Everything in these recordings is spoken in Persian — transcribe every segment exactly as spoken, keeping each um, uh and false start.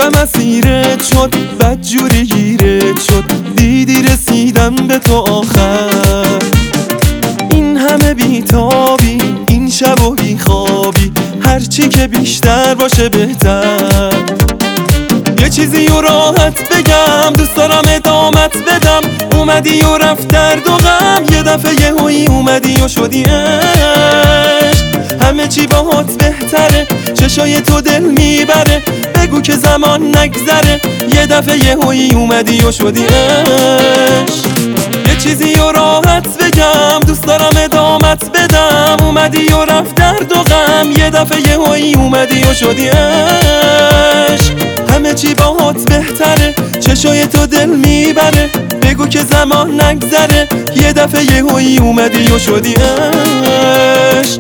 به مسیرت شد، بدجوری گیرت شد، دیدی رسیدم به تو آخر. این همه بیتابی، این شب و بیخوابی، هرچی که بیشتر باشه بهتر. یه چیزی و راحت بگم، دوست دارم ادامت بدم. اومدی و رفت درد و غم، یه دفعه یهویی اومدی و شدی عشق. همه چی باهات بهتره، چشای تو دل میبره. بگو که زمان نگذره، یه دفعه یهویی اومدی و شدی عشق. یه چیزی و راحت بگم، دوست دارم ادامت بدم. اومدی و رفت درد و غم، یه دفعه یهویی اومدی و شدی عشق. همه چی باهات بهتره، چشای تو دل میبره. بگو که زمان نگذره، یه دفعه یهویی اومدی و شدی عشق.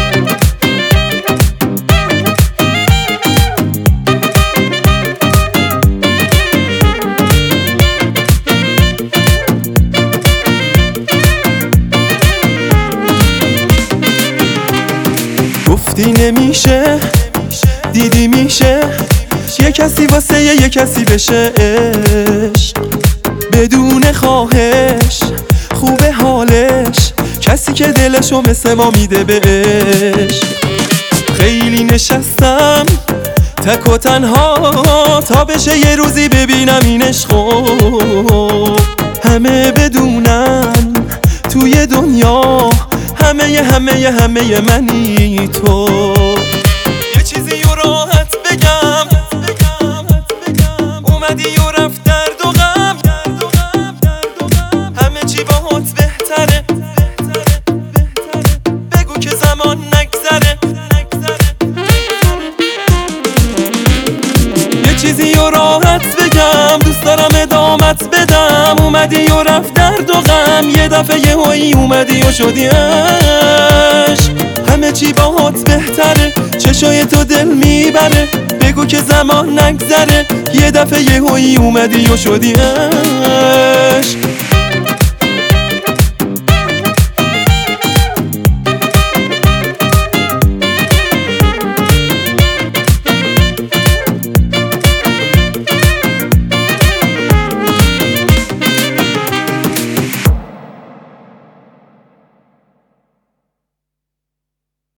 گفتی نمیشه، دیدی میشه، یه کسی واسه یه کسی بشه عشق. بدون خواهش خوبه حالش، کسی که دلشو مثل ما میده بهش. خیلی نشستم تک و تنها، تا بشه یه روزی ببینم این عشقو. همه بدونن توی دنیا، همه ی همه ی همه ی منی تو. یه چیزی و راحت بگم، اومدی و رفت درد و غم. همه چی باهات بهتره، بگو که زمان نگذره. یه چیزی و راحت بگم، دوست دارم ادامت بدم. اومدی و رفت درد و غم، یه دفعه یهویی اومدی و شدی عشق. همه چی باهات بهتره، چشای تو دل میبره. بگو که زمان نگذره، یه دفعه یهویی اومدی و شدی عشق.